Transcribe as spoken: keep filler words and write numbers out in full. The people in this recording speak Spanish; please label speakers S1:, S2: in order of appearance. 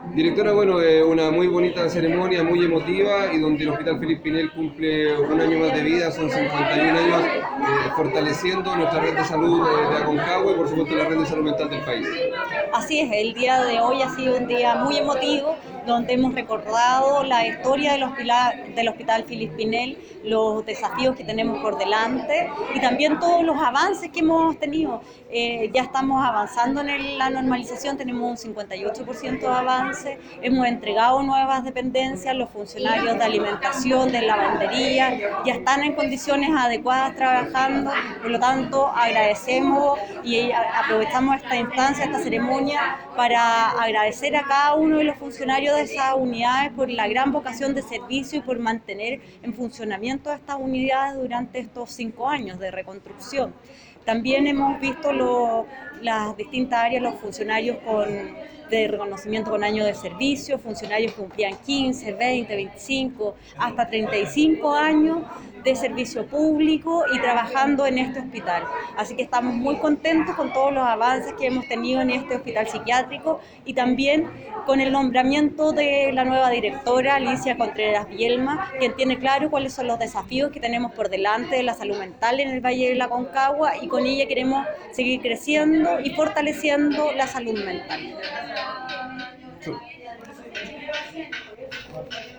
S1: Directora, bueno, eh, una muy bonita ceremonia, muy emotiva y donde el Hospital Felipe Pinel cumple un año más de vida, son cincuenta y un años eh, fortaleciendo nuestra red de salud eh, de Aconcagua y por supuesto la red de salud mental del país.
S2: Así es, el día de hoy ha sido un día muy emotivo, donde hemos recordado la historia del hospital, del Hospital Felipe Pinel, los desafíos que tenemos por delante y también todos los avances que hemos tenido. Eh, ya estamos avanzando en el, la normalización, tenemos un cincuenta y ocho por ciento de avance, hemos entregado nuevas dependencias, los funcionarios de alimentación, de lavandería, ya están en condiciones adecuadas trabajando, por lo tanto agradecemos y aprovechamos esta instancia, esta ceremonia, para agradecer a cada uno de los funcionarios de esas unidades por la gran vocación de servicio y por mantener en funcionamiento estas unidades durante estos cinco años de reconstrucción. También hemos visto lo, las distintas áreas, los funcionarios con, de reconocimiento con años de servicio, funcionarios que cumplían quince, veinte, veinticinco, hasta treinta y cinco años de servicio público y trabajando en este hospital. Así que estamos muy contentos con todos los avances que hemos tenido en este hospital psiquiátrico y también con el nombramiento de la nueva directora, Alicia Contreras Bielma, quien tiene claro cuáles son los desafíos que tenemos por delante de la salud mental en el Valle de la Aconcagua y con ella queremos seguir creciendo y fortaleciendo la salud mental.
S1: Sí.